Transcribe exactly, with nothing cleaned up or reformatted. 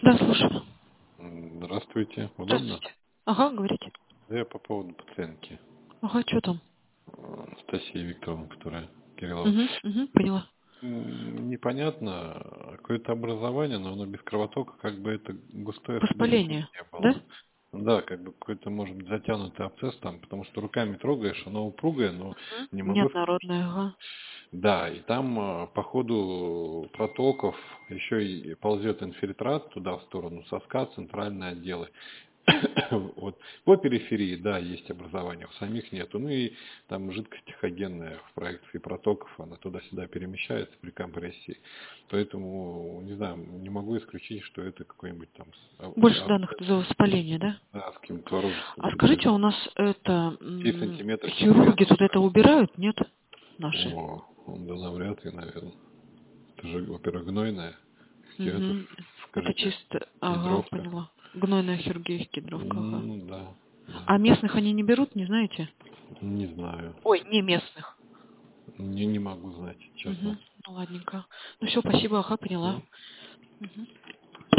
Да, слушаю. Здравствуйте. Удобно? Здравствуйте. Ага, говорите. Да я по поводу пациентки Ага, что там? Анастасии Викторовны, которая Кириллова. Угу, угу, поняла. М, Непонятно, какое-то образование, но оно без кровотока, как бы это густое ходолизин Воспаление, не да? было. Да, как бы какой-то, может быть, затянутый абсцесс там, потому что руками трогаешь, оно упругое, но не Угу. могу... Неоднородная, ага. Да, и там а, по ходу протоков еще и ползет инфильтрат туда, в сторону соска, центральные отделы. Вот. По периферии, да, есть образование, в самих нету. Ну и там жидкость тихогенная в проекции протоков, она туда-сюда перемещается при компрессии. Поэтому, не знаю, не могу исключить, что это какой-нибудь там с- а- Больше а- данных за воспаление, да? да, с каким-то творожеским А скажите, содержанием. у нас это Три м, сантиметра хирурги тут циркуляции. это убирают, нет? Наши. О, он да навряд ли, наверное. Это же, во-первых, гнойная. Где это, Угу. Это скажите, чисто, ага, кедровка? поняла. Гнойная хирургия в Кедровка, ага. Ну, да, да. А местных они не берут, не знаете? Не знаю. Ой, не местных. Не, не могу знать, честно. Угу. Ну, ладненько. Ну все, спасибо, ага, поняла. Всё. Угу.